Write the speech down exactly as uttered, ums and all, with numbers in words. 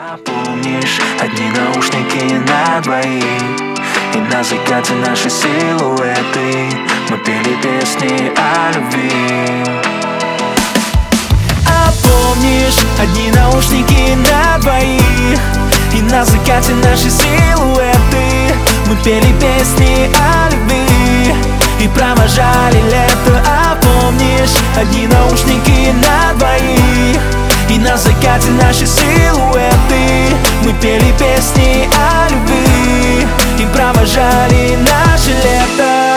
А помнишь, одни наушники на двоих, и на закате наши силуэты мы пели песни о любви. А помнишь, одни наушники на двоих, и на закате наши силуэты мы пели песни о любви и провожали лето. А помнишь, одни наушники на двоих, и на закате наши силуэты мы пели песни о любви и провожали наше лето.